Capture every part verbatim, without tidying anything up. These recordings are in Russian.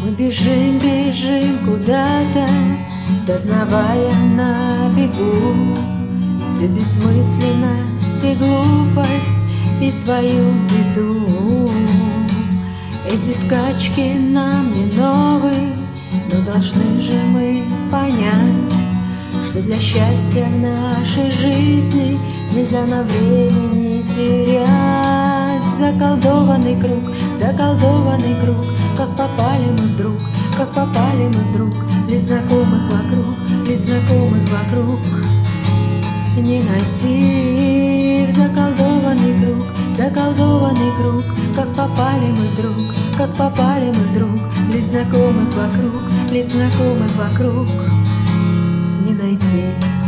Мы бежим, бежим куда-то, сознавая на бегу всю бессмысленность и глупость и свою беду. Эти скачки нам не новые, но должны же мы понять, что для счастья в нашей жизни нельзя на времени терять. Заколдованный круг, заколдованный круг, как попали мы вдруг, как попали мы вдруг, лиц знакомых вокруг, лиц знакомых вокруг. Не найти в заколдованный круг, заколдованный круг, как попали мы вдруг, как попали мы вдруг, лиц знакомых вокруг, лиц знакомых вокруг. Не найти.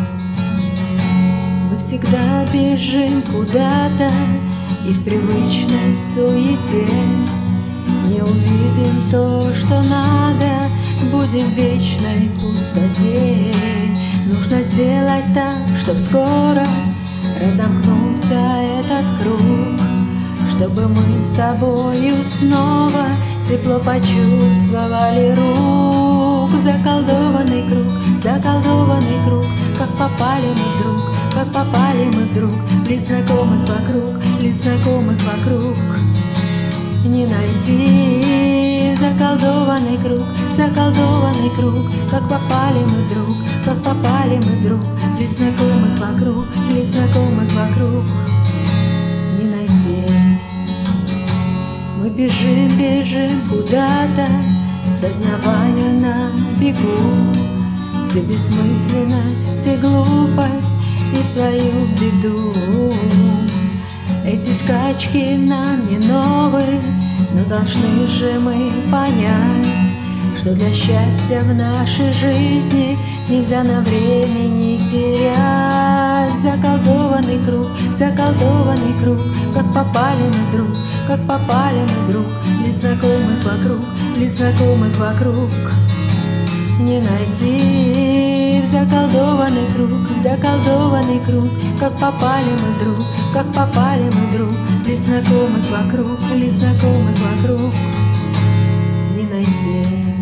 Мы всегда бежим куда-то и в привычной суете не увидим то, что надо, будем в вечной пустоте. Нужно сделать так, чтоб скоро разомкнулся этот круг, чтобы мы с тобою снова тепло почувствовали рук. Заколдованный круг, заколдованный круг, как попали мы вдруг, как попали мы вдруг, лиц знакомых вокруг, лиц знакомых вокруг. Не найти заколдованный круг, заколдованный круг, как попали мы вдруг, как попали мы вдруг, лиц знакомых вокруг, лиц знакомых вокруг. Не найти. Мы бежим, бежим куда-то, сознавая на бегу всю бессмысленность и глупость и свою беду. Эти скачки нам не новые, но должны же мы понять, что для счастья в нашей жизни нельзя на времени терять. Заколдованный круг, заколдованный круг, как попали мы вдруг, как попали мы вдруг, лиц знакомых вокруг, лиц знакомых вокруг. Не найти в заколдованный круг, в заколдованный круг, как попали мы вдруг, как попали мы вдруг, лиц знакомых вокруг, лиц знакомых вокруг. Не найти.